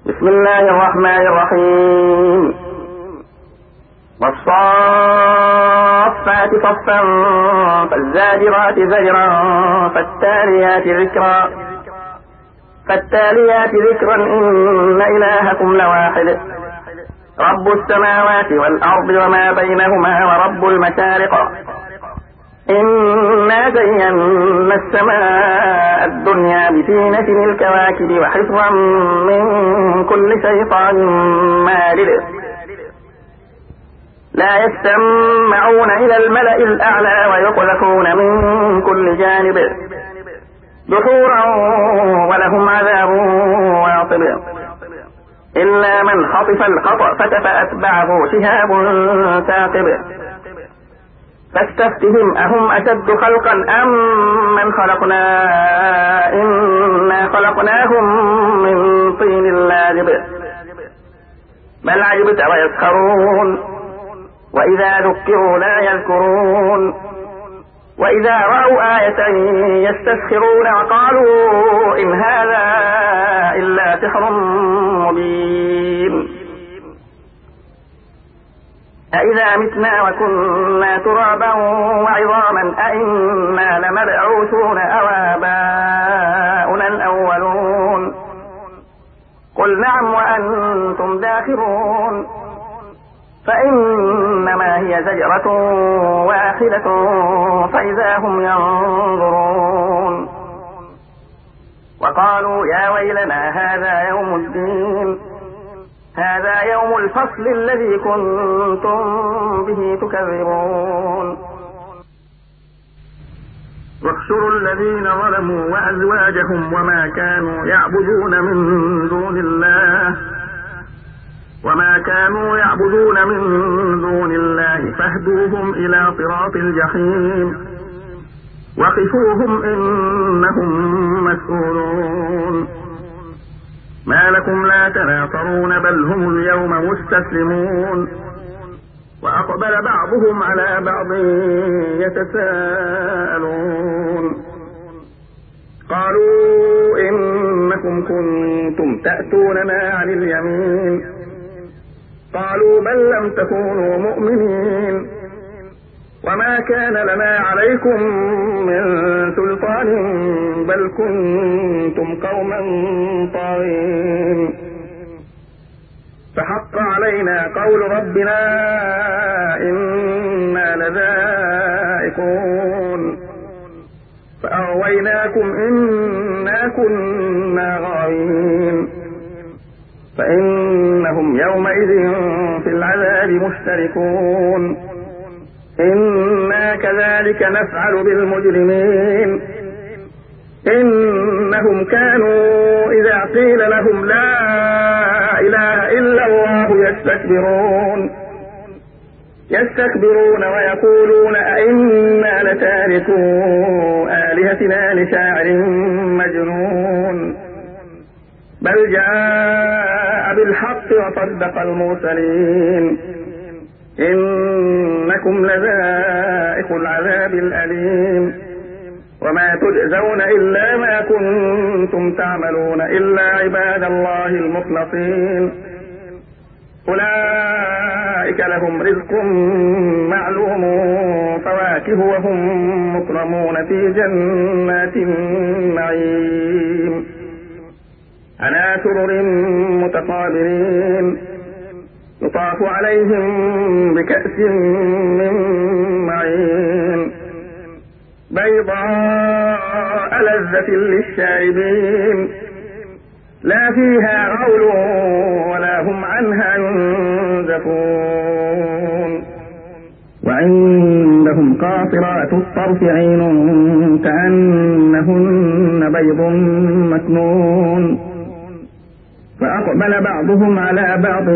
بسم الله الرحمن الرحيم. والصافات صفا فالزاجرات زجرا فالتاليات ذكرا إن إلهكم لواحد رب السماوات والأرض وما بينهما ورب المشارق إنا زينا السماء الدنيا بزينة الكواكب وحفظا من كل شيطان مارد لا يستمعون إلى الملأ الأعلى ويقذفون من كل جانب دحورا ولهم عذاب واصب إلا من خطف الخطفة فأتبعه شهاب ثاقب فاستفتهم أهم أشد خلقا أم من خلقنا إنا خلقناهم من طين لازب بل عجبت ويسخرون وإذا ذكروا لا يذكرون وإذا رأوا آية يستسخرون وقالوا إن هذا إلا سحر مبين أإذا متنا وكنا ترابا وعظاما أإنا لمبعوثون أو آباؤنا الأولون قل نعم وأنتم داخرون فإنما هي زجرة واحدة فإذا هم ينظرون وقالوا يا ويلنا هذا يوم الدين هذا يوم الفصل الذي كنتم به تكذبون واحشروا الذين ظلموا وأزواجهم وما كانوا يعبدون من دون الله فاهدوهم إلى صراط الجحيم وقفوهم إنهم مسؤولون ما لكم لا تناصرون بل هم اليوم مستسلمون وأقبل بعضهم على بعض يتساءلون قالوا إنكم كنتم تأتوننا عن اليمين قالوا بل لم تكونوا مؤمنين وما كان لنا عليكم من سلطان بل كنتم قوما طاغين فحق علينا قول ربنا إنا لذائقون فأغويناكم إنا كنا غاوين فإنهم يومئذ في العذاب مشتركون إنا كذلك نفعل بالمجرمين إنهم كانوا إذا قيل لهم لا إله إلا الله يستكبرون ويقولون أئنا لتاركو آلهتنا لشاعر مجنون بل جاء بالحق وصدق المرسلين إنكم لذائق العذاب الأليم وما تجزون إلا ما كنتم تعملون إلا عباد الله المخلصين أولئك لهم رزق معلوم فواكه وهم مكرمون في جنات النعيم على سرر متقابلين يطاف عليهم بكأس من معين بيضاء لذة للشاربين لا فيها غول ولا هم عنها ينزفون وعندهم قاصرات الطرف عين كأنهن بيض مكنون فأقبل بعضهم على بعض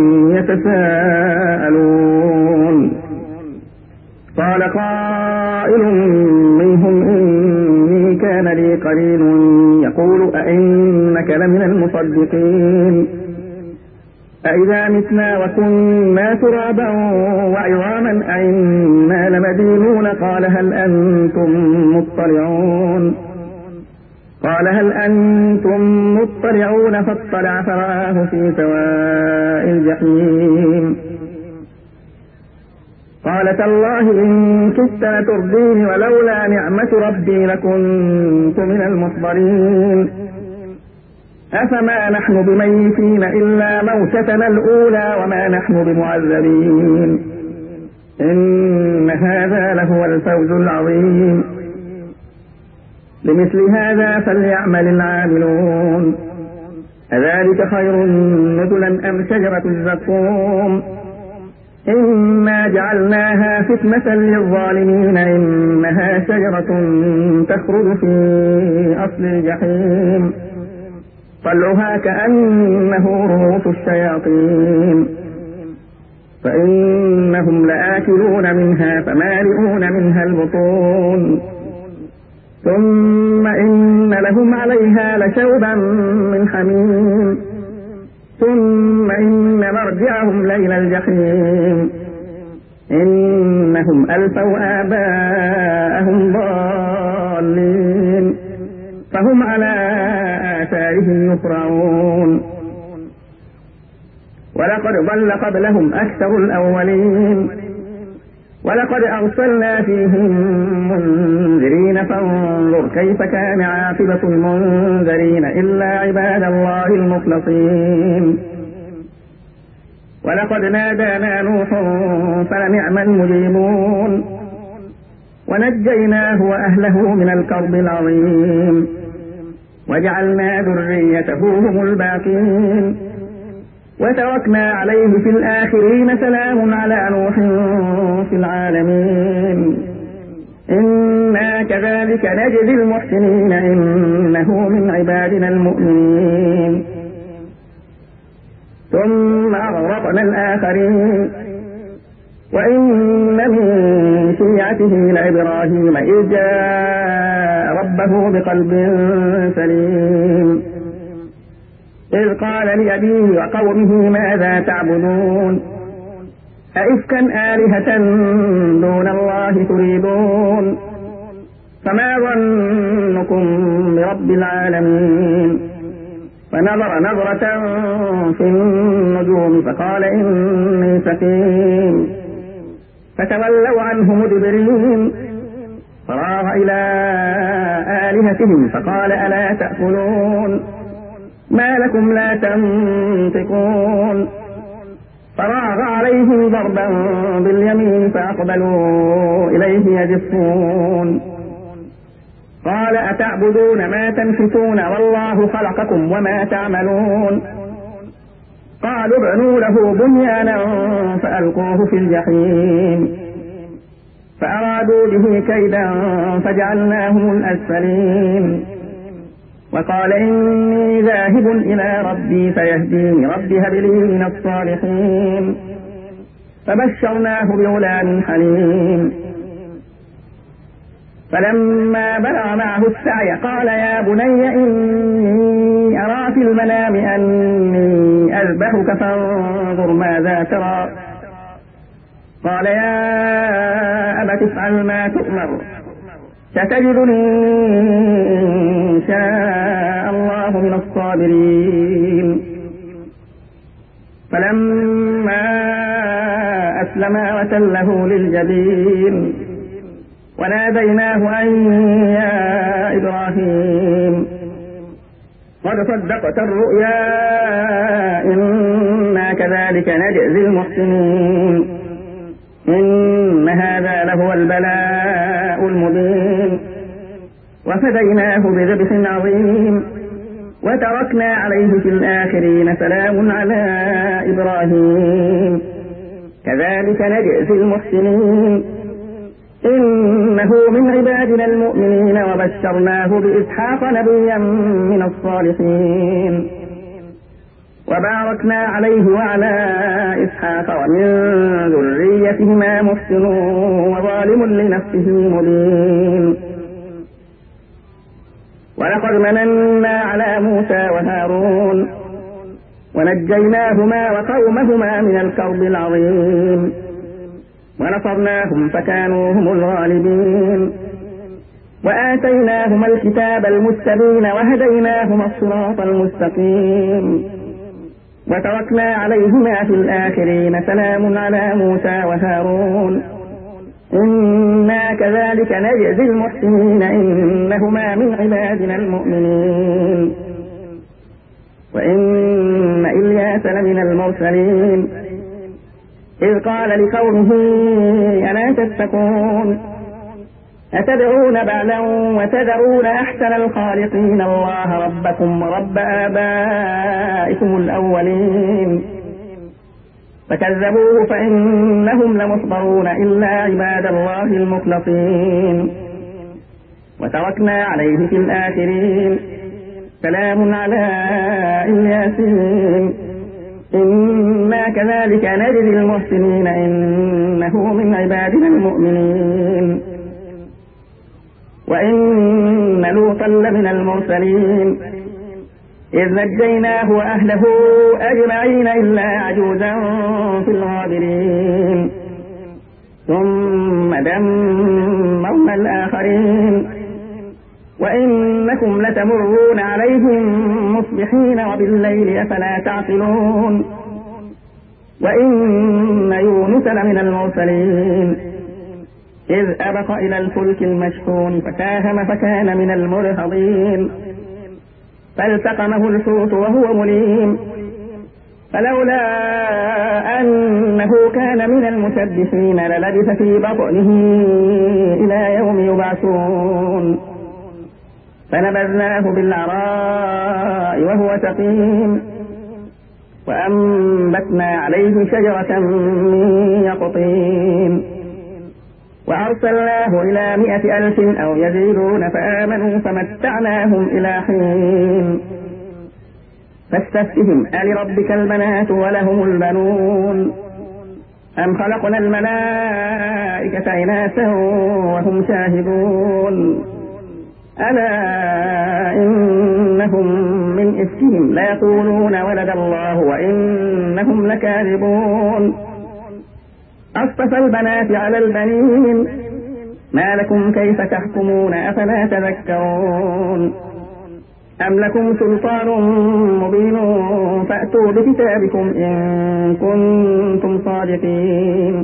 يتساءلون قال قائل منهم إني كان لي قرين يقول أئنك لمن المصدقين أإذا متنا وكنا ترابا وعظاما أئنا لمدينون قال هل أنتم مطلعون قال هل أنتم مطلعون فاطلع فرآه في سواء الجحيم قال تالله إن كدت لتردين ولولا نعمة ربي لكنت من المحضرين أفما نحن بميتين إلا موتتنا الأولى وما نحن بمعذبين إن هذا لهو الفوز العظيم لمثل هذا فليعمل العاملون أذلك خير نزلا أم شجرة الزقوم إنا جعلناها فتنة للظالمين إنها شجرة تخرج في أصل الجحيم طلعها كأنه رؤوس الشياطين فإنهم لآكلون منها فمالئون منها البطون ثم إن لهم عليها لشوبا من حميم ثم إن مرجعهم لإلى الجحيم إنهم ألفوا آباءهم ضالين فهم على آثارهم يفرعون ولقد ضل قبلهم أكثر الأولين ولقد أرسلنا فيهم منذرين فانظر كيف كان عاقبة المنذرين إلا عباد الله المخلصين ولقد نادانا نوح فلنعم المجيبون ونجيناه وأهله من الكرب العظيم وجعلنا ذريته هم الباقين وتركنا عليه في الآخرين سلام على نوح في العالمين إنا كذلك نجزي المحسنين إنه من عبادنا المؤمنين ثم أغرقنا الآخرين وإن من شيعته لإبراهيم إذ جاء ربه بقلب سليم إذ قال لأبيه وقومه ماذا تعبدون أئفكا آلهة دون الله تريدون فما ظنكم برب العالمين فنظر نظرة في النجوم فقال إني سقيم فتولوا عنه مدبرين فراغ إلى آلهتهم فقال ألا تأكلون ما لكم لا تنطقون فراغ عليهم ضربا باليمين فأقبلوا إليه يجفون قال أتعبدون ما تنحتون والله خلقكم وما تعملون قالوا ابنوا له بنيانا فألقوه في الجحيم فأرادوا به كيدا فجعلناهم الأسفلين وقال إني ذاهب إلى ربي سيهديني ربي هب لي من الصالحين فبشرناه بغلام حليم فلما بلغ معه السعي قال يا بني إني أرى في المنام أني أذبحك فانظر ماذا ترى قال يا أبت افعل ما تؤمر ستجدني إن شاء الله من الصابرين فلما أسلما وتله للجبين وناديناه أن يا إبراهيم قد صدقت الرؤيا إنا كذلك نجزي المحسنين إن هذا لهو البلاء المبين وفديناه بذبح عظيم وتركنا عليه في الآخرين سلام على إبراهيم كذلك نجزي المحسنين إنه من عبادنا المؤمنين وبشرناه بإسحاق نبيا من الصالحين وباركنا عليه وعلى إسحاق ومن ذريتهما محسن وظالم لنفسه مبين ولقد مننا على موسى وهارون ونجيناهما وقومهما من الكرب العظيم ونصرناهم فكانوا هم الغالبين وآتيناهما الكتاب المستبين وهديناهما الصراط المستقيم وتركنا عليهما في الآخرين سلام على موسى وهارون إنا كذلك نجزي المحسنين إنهما من عبادنا المؤمنين وإن إلياس لمن المرسلين إذ قال لقومه ألا تتقون أتدعون بعلا وتذرون أحسن الخالقين الله ربكم ورب آبائكم الأولين فكذبوه فإنهم لمحضرون إلا عباد الله المخلصين وتركنا عليه في الآخرين سلام على الياسين إنا كذلك نجزي المحسنين إنه من عبادنا المؤمنين وإن لوطا لمن المرسلين إذ نجيناه وأهله أجمعين إلا عجوزا في الغابرين ثم دمرنا الآخرين وإنكم لتمرون عليهم مصبحين وبالليل أفلا تعقلون وإن يونس لمن المرسلين إذ أبق إلى الفلك المشحون فساهم فكان من المدحضين فالتقمه الحوت وهو مليم فلولا أنه كان من المسبحين للبث في بطنه إلى يوم يبعثون فنبذناه بالعراء وهو سقيم وأنبتنا عليه شجرة من يقطين وأرسلناه إلى 100,000 أو يزيدون فآمنوا فمتعناهم إلى حين فاستفتهم ألربك البنات ولهم البنون أم خلقنا الملائكة إناثا وهم شاهدون ألا إنهم من إفكهم ليقولون ولد الله وإنهم لكاذبون أصطفى البنات على البنين ما لكم كيف تحكمون أفلا تذكرون أم لكم سلطان مبين فأتوا بكتابكم إن كنتم صادقين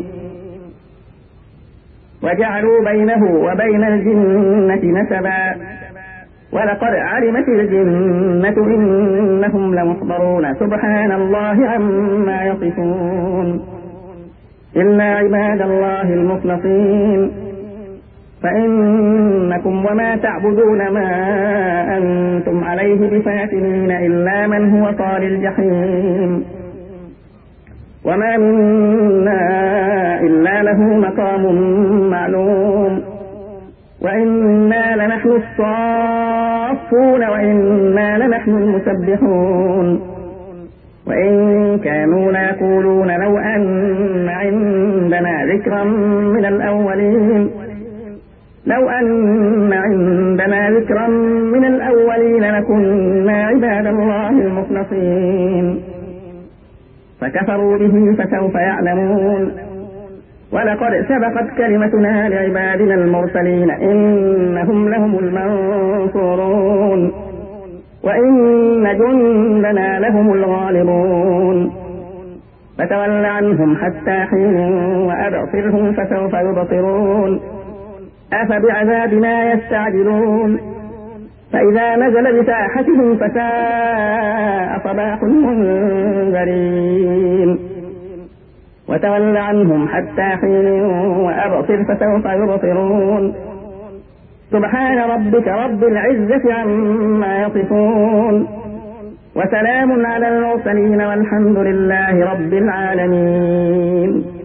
وجعلوا بينه وبين الجنة نسبا ولقد علمت الجنة إنهم لمحضرون سبحان الله عما يصفون إلا عباد الله المخلصين فإنكم وما تعبدون ما أنتم عليه بفاتنين إلا من هو صال الجحيم وما منا إلا له مقام معلوم وإنا لنحن الصافون وإنا لنحن المسبحون وإن كانوا ليقولون لو أن عندنا ذكرا من الأولين لكنا عباد الله المخلصين فكفروا به فسوف يعلمون ولقد سبقت كلمتنا لعبادنا المرسلين إنهم لهم المنصورون وإن جندنا لهم الغالبون فتول عنهم حتى حين وأبصرهم فسوف يبصرون أفبعذابنا يستعجلون فإذا نزل بساحتهم فساء صباح المنذرين وتول عنهم حتى حين وأبصر فسوف يبصرون سبحان ربك رب العزة عما يصفون وسلام على المرسلين والحمد لله رب العالمين.